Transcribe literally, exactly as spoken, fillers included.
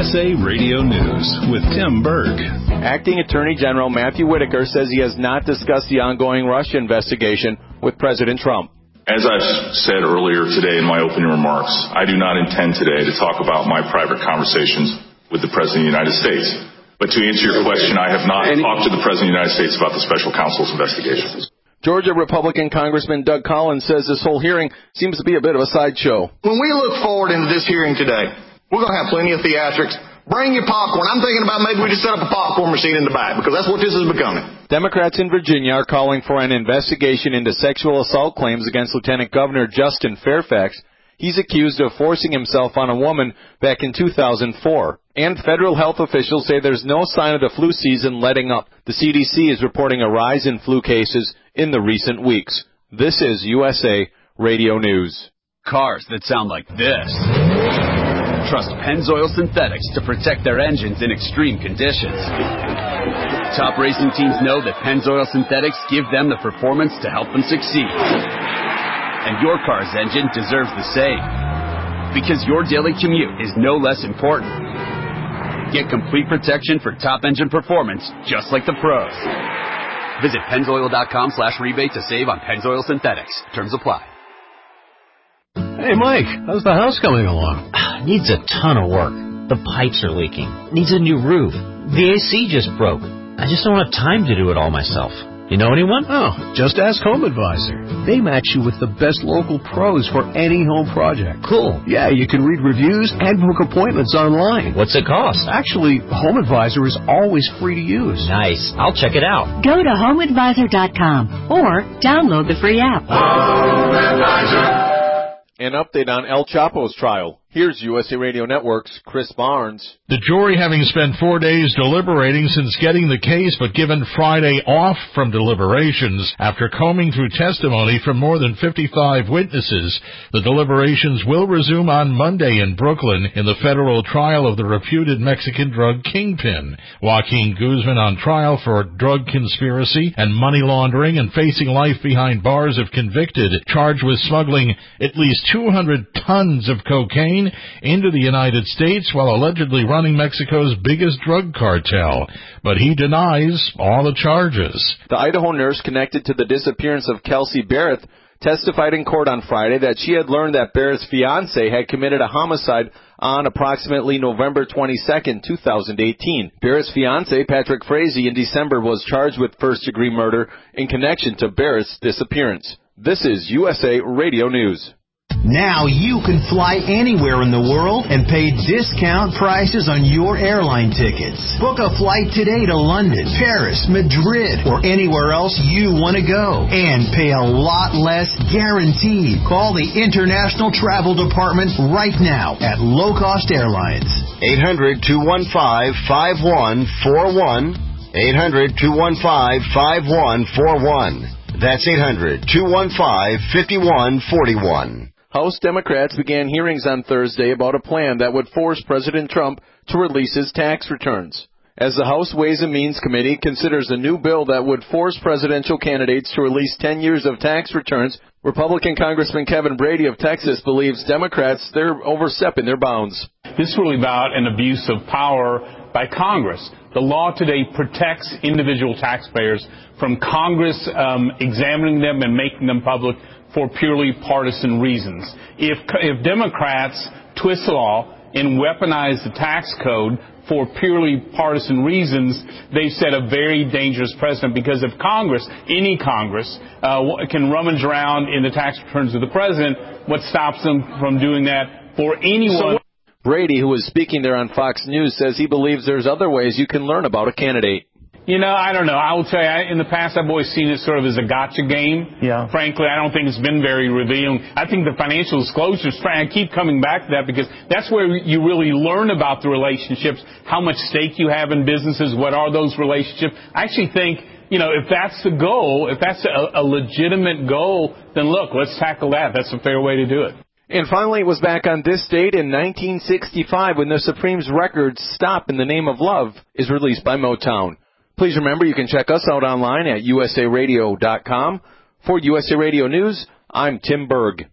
S A Radio News with Tim Berg. Acting Attorney General Matthew Whitaker says he has not discussed the ongoing Russia investigation with President Trump. As I've said earlier today in my opening remarks, I do not intend today to talk about my private conversations with the President of the United States. But to answer your question, I have not talked to the President of the United States about the special counsel's investigation. Georgia Republican Congressman Doug Collins says this whole hearing seems to be a bit of a sideshow. When we look forward into this hearing today, we're going to have plenty of theatrics. Bring your popcorn. I'm thinking about maybe we just set up a popcorn machine in the back, because that's what this is becoming. Democrats in Virginia are calling for an investigation into sexual assault claims against Lieutenant Governor Justin Fairfax. He's accused of forcing himself on a woman back in two thousand four. And federal health officials say there's no sign of the flu season letting up. The C D C is reporting a rise in flu cases in the recent weeks. This is U S A Radio News. Cars that sound like this trust Pennzoil Synthetics to protect their engines in extreme conditions. Top racing teams know that Pennzoil Synthetics give them the performance to help them succeed. And your car's engine deserves the same, because your daily commute is no less important. Get complete protection for top engine performance, just like the pros. Visit Pennzoil.com slash rebate to save on Pennzoil Synthetics. Terms apply. Hey, Mike, how's the house coming along? Needs a ton of work. The pipes are leaking. Needs a new roof. The A C just broke. I just don't have time to do it all myself. You know anyone? Oh, just ask Home Advisor. They match you with the best local pros for any home project. Cool. Yeah, you can read reviews and book appointments online. What's it cost? Actually, Home Advisor is always free to use. Nice. I'll check it out. Go to home advisor dot com or download the free app. Home Advisor. An update on El Chapo's trial. Here's U S A Radio Network's Chris Barnes. The jury, having spent four days deliberating since getting the case, but given Friday off from deliberations after combing through testimony from more than fifty-five witnesses, the deliberations will resume on Monday in Brooklyn in the federal trial of the reputed Mexican drug kingpin. Joaquin Guzman on trial for drug conspiracy and money laundering and facing life behind bars if convicted, charged with smuggling at least two hundred tons of cocaine into the United States while allegedly running Mexico's biggest drug cartel. But he denies all the charges. The Idaho nurse connected to the disappearance of Kelsey Barrett testified in court on Friday that she had learned that Barrett's fiancé had committed a homicide on approximately November twenty-second, two thousand eighteen. Barrett's fiancé, Patrick Frazee, in December was charged with first-degree murder in connection to Barrett's disappearance. This is U S A Radio News. Now you can fly anywhere in the world and pay discount prices on your airline tickets. Book a flight today to London, Paris, Madrid, or anywhere else you want to go and pay a lot less guaranteed. Call the International Travel Department right now at Low Cost Airlines. eight hundred, two one five, five one four one. eight hundred, two one five, five one four one. That's eight hundred, two one five, five one four one. House Democrats began hearings on Thursday about a plan that would force President Trump to release his tax returns. As the House Ways and Means Committee considers a new bill that would force presidential candidates to release ten years of tax returns, Republican Congressman Kevin Brady of Texas believes Democrats, they're overstepping their bounds. This is really about an abuse of power by Congress. The law today protects individual taxpayers from Congress um, examining them and making them public for purely partisan reasons. If, if Democrats twist the law and weaponize the tax code for purely partisan reasons, they've set a very dangerous precedent, because if Congress, any Congress, uh, can rummage around in the tax returns of the president, what stops them from doing that for anyone? So Brady, who was speaking there on Fox News, says he believes there's other ways you can learn about a candidate. You know, I don't know. I will tell you, I, in the past, I've always seen it sort of as a gotcha game. Yeah. Frankly, I don't think it's been very revealing. I think the financial disclosures, I keep coming back to that, because that's where you really learn about the relationships, how much stake you have in businesses, what are those relationships. I actually think, you know, if that's the goal, if that's a, a legitimate goal, then look, let's tackle that. That's a fair way to do it. And finally, it was back on this date in nineteen sixty-five when the Supreme's record Stop in the Name of Love is released by Motown. Please remember you can check us out online at U S A radio dot com. For U S A Radio News, I'm Tim Berg.